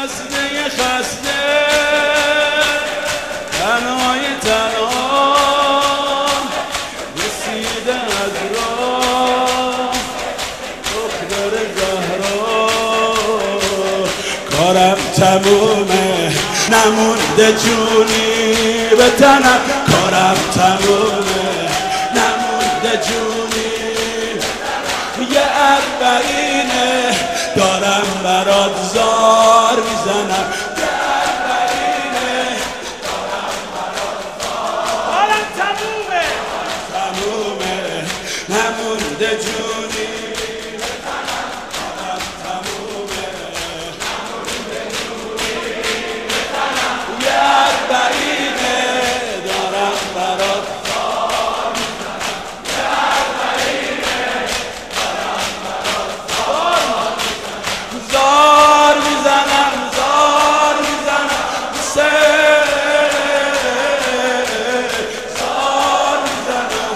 خسته تنهای تنها رسیده از راه دختر زهرا کارم تمومه نمونده جونی به تنم کارم تمومه نمونده جونی یه اربعینه دارم برات زار میزنم یه اربعینه دارم برات زار کارم تمومه نمونده جونی به تنم کارم تمومه نمونده جونی به تنم یه اربعینه دارم برات زار میزنم یه اربعینه دارم برات زار میزنم زار میزنم زار میزنم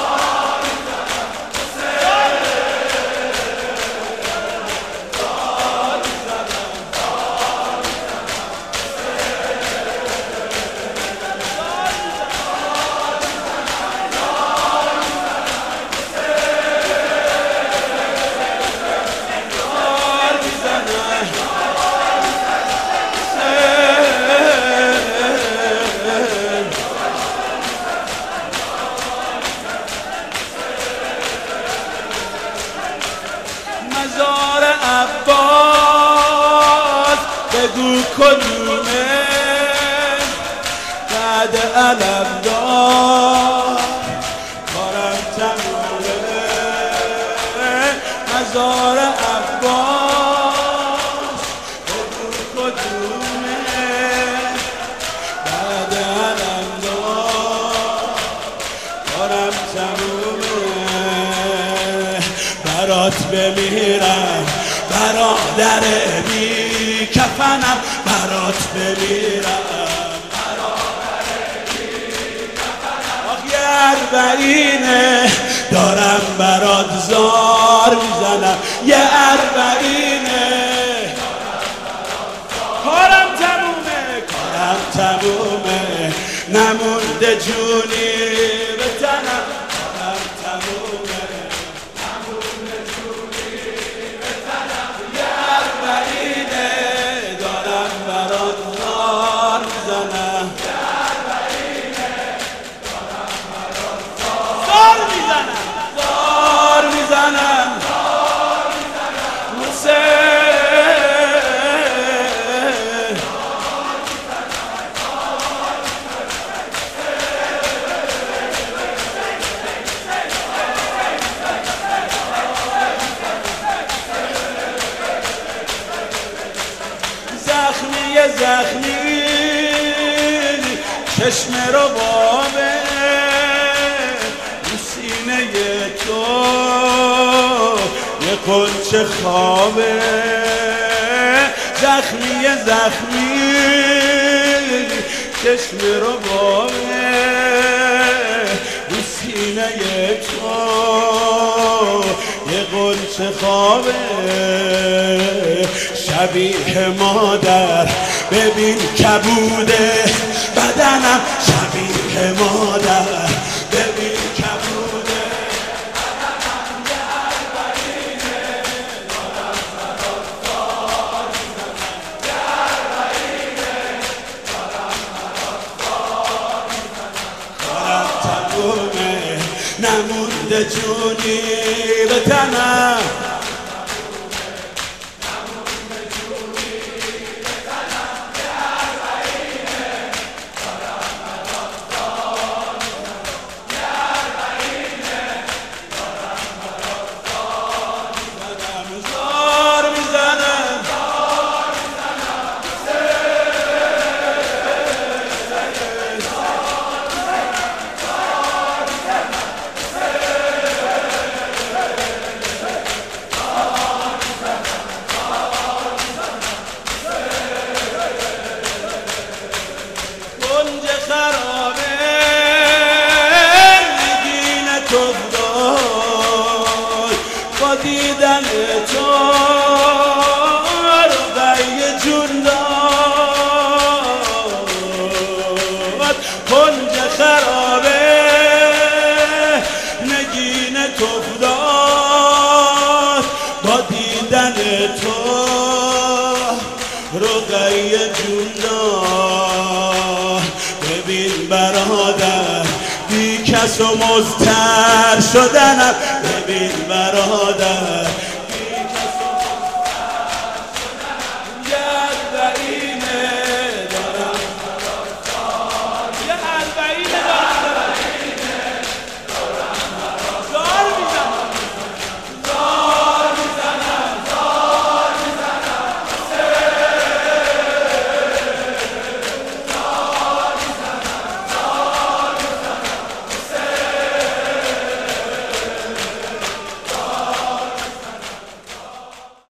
مزار عباس بگو کدومه بعد علم دار کارم تمومه مزار عباس بگو کدومه بعد علم دار کارم تمومه برات بمیرم برادر بی کفنم برات بمیرم برادر بی کفنم آخ یه اربعینه دارم برات زار میزنم یه اربعینه کارم تمومه نمونده جونی به تنم کارم تمومه نمونده جونی به تنم یه اربعینه دارم برات زار میزنم یه اربعینه دارم برات زار میزنم زار میزنم زخمی چشم رو بابه رو سینه تو یه قنچه خوابه زخمی چشم رو بابه رو سینه تو یه قنچه خوابه شبیه مادر ببین کبوده بدنم شبیه مادر ببین کبوده بدنم یه اربعینه دارم برات زار میزنم یه اربعینه دارم برات زار میزنم کارم تمومه نمونده جونی به تنم مرغی جوندار. ببین برادر بی کس و مضطر شدنم، ببین برادر